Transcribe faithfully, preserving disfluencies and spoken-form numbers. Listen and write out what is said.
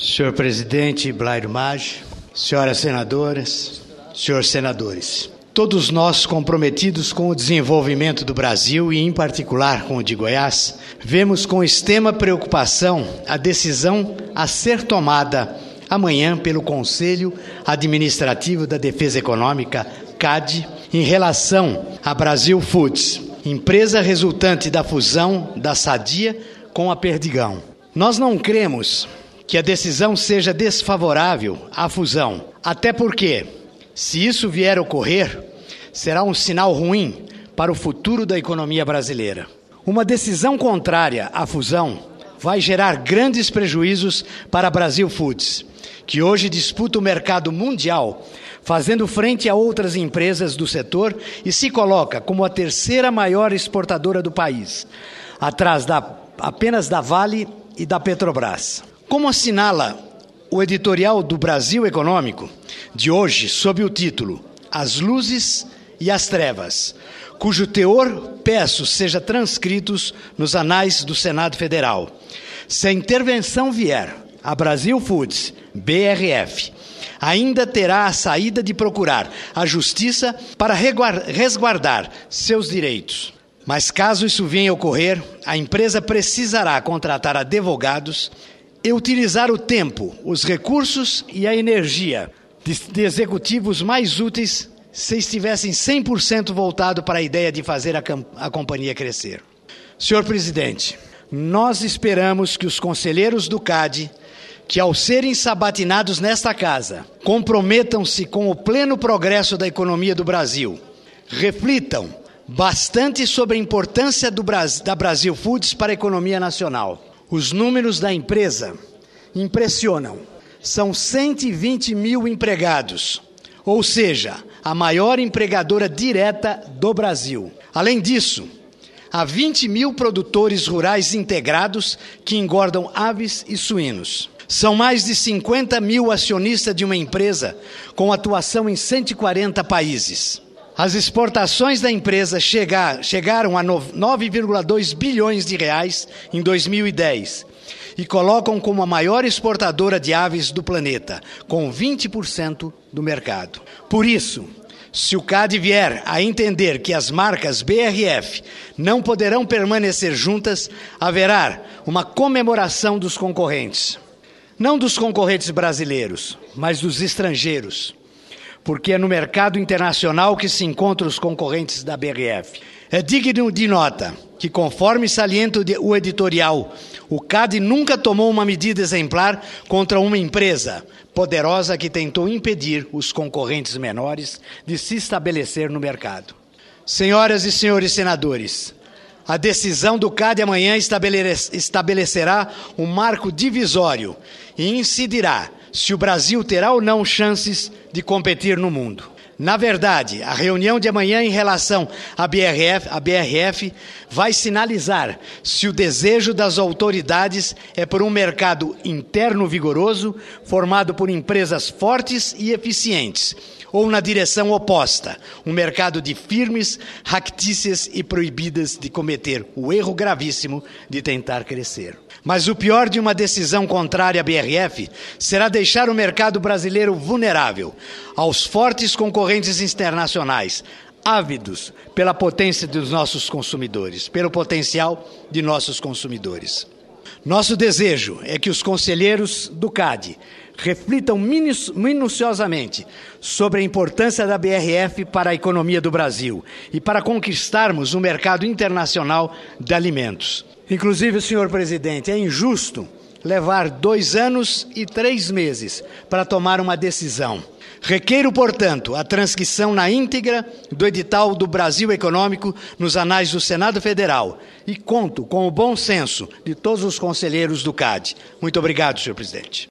Senhor presidente Blairo Maggi, senhoras senadoras, senhores senadores, todos nós comprometidos com o desenvolvimento do Brasil e, em particular, com o de Goiás, vemos com extrema preocupação a decisão a ser tomada amanhã pelo Conselho Administrativo da Defesa Econômica, C A D, em relação à Brasil Foods, empresa resultante da fusão da Sadia com a Perdigão. Nós não cremos que a decisão seja desfavorável à fusão, até porque, se isso vier a ocorrer, será um sinal ruim para o futuro da economia brasileira. Uma decisão contrária à fusão vai gerar grandes prejuízos para a Brasil Foods, que hoje disputa o mercado mundial, fazendo frente a outras empresas do setor e se coloca como a terceira maior exportadora do país, atrás da, apenas da Vale e da Petrobras. Como assinala o editorial do Brasil Econômico de hoje, sob o título As Luzes e as Trevas, cujo teor peço seja transcrito nos anais do Senado Federal. Se a intervenção vier a Brasil Foods, B R F, ainda terá a saída de procurar a justiça para resguardar seus direitos. Mas caso isso venha a ocorrer, a empresa precisará contratar advogados e utilizar o tempo, os recursos e a energia de, de executivos mais úteis se estivessem cem por cento voltado para a ideia de fazer a, a companhia crescer. Senhor presidente, nós esperamos que os conselheiros do C A D, que ao serem sabatinados nesta casa, comprometam-se com o pleno progresso da economia do Brasil, reflitam bastante sobre a importância do Brasil, da Brasil Foods para a economia nacional. Os números da empresa impressionam. São cento e vinte mil empregados, ou seja, a maior empregadora direta do Brasil. Além disso, há vinte mil produtores rurais integrados que engordam aves e suínos. São mais de cinquenta mil acionistas de uma empresa com atuação em cento e quarenta países. As exportações da empresa chegar, chegaram a nove vírgula dois bilhões de reais em dois mil e dez e colocam como a maior exportadora de aves do planeta, com vinte por cento do mercado. Por isso, se o C A D vier a entender que as marcas B R F não poderão permanecer juntas, haverá uma comemoração dos concorrentes. Não dos concorrentes brasileiros, mas dos estrangeiros, porque é no mercado internacional que se encontram os concorrentes da B R F. É digno de nota que, conforme salienta o editorial, o C A D nunca tomou uma medida exemplar contra uma empresa poderosa que tentou impedir os concorrentes menores de se estabelecer no mercado. Senhoras e senhores senadores, a decisão do C A D amanhã estabelecerá um marco divisório e incidirá se o Brasil terá ou não chances de competir no mundo. Na verdade, a reunião de amanhã em relação à B R F, à B R F vai sinalizar se o desejo das autoridades é por um mercado interno vigoroso, formado por empresas fortes e eficientes, ou na direção oposta, um mercado de firmes, factícias e proibidas de cometer o erro gravíssimo de tentar crescer. Mas o pior de uma decisão contrária à B R F será deixar o mercado brasileiro vulnerável aos fortes concorrentes internacionais, ávidos pela potência dos nossos consumidores, pelo potencial de nossos consumidores. Nosso desejo é que os conselheiros do C A D reflitam minuciosamente sobre a importância da B R F para a economia do Brasil e para conquistarmos o mercado internacional de alimentos. Inclusive, senhor presidente, é injusto levar dois anos e três meses para tomar uma decisão. Requeiro, portanto, a transcrição na íntegra do edital do Brasil Econômico nos anais do Senado Federal e conto com o bom senso de todos os conselheiros do C A D. Muito obrigado, senhor presidente.